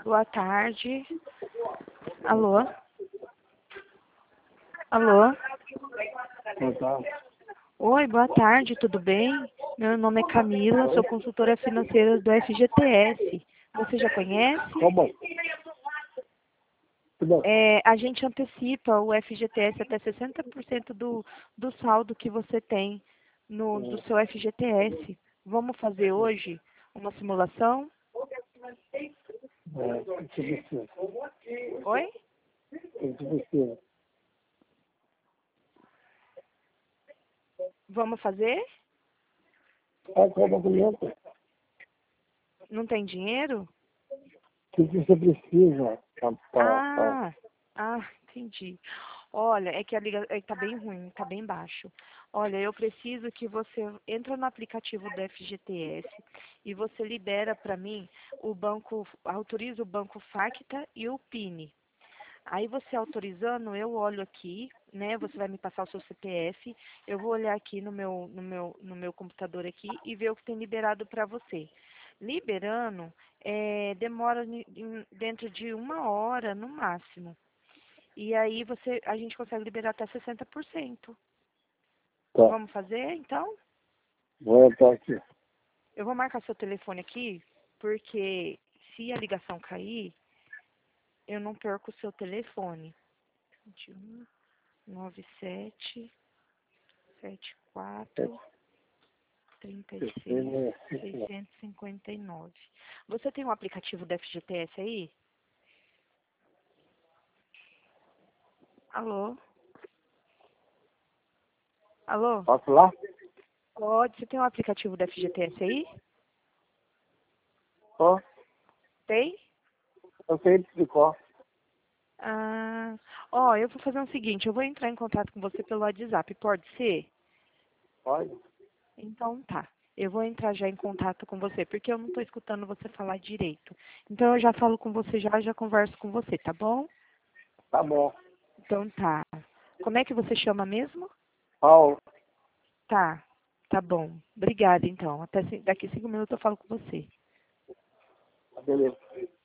Boa tarde. Alô? Alô? Oi, boa tarde, tudo bem? Meu nome é Camila, sou consultora financeira do FGTS. Você já conhece? Como? Tudo bem. A gente antecipa o FGTS até 60% do saldo que você tem do seu FGTS. Vamos fazer hoje uma simulação? Isso precisa. Oi? Isso precisa. Vamos fazer? Como cliente, Não tem dinheiro? o que você precisa para Entendi. Olha, é que a liga tá bem ruim, tá bem baixo. Olha, eu preciso que você entra no aplicativo do FGTS e você libera para mim o banco, autoriza o banco Facta e o PIN. Aí você autorizando, eu olho aqui, né? Você vai me passar o seu CPF, eu vou olhar aqui no meu computador aqui e ver o que tem liberado para você. Liberando, demora dentro de 1 hora no máximo. E aí a gente consegue liberar até 60%. tá. Vamos fazer, então? Vou entrar aqui. Eu vou marcar seu telefone aqui, porque se a ligação cair, eu não perco o seu telefone. 21 97 74 36 659. Você tem um aplicativo do FGTS aí? Alô? Alô? Posso lá? Pode. Você tem um aplicativo do FGTS aí? Ó, Tem? eu sei de qual. Eu vou fazer o seguinte, eu vou entrar em contato com você pelo WhatsApp, pode ser? Pode? Então tá. Eu vou entrar já em contato com você, porque eu não estou escutando você falar direito. Então eu já falo com você já converso com você, tá bom? Tá bom. Então tá. Como é que você chama mesmo? Paulo, Tá bom. Obrigada então. Daqui 5 minutos eu falo com você. beleza.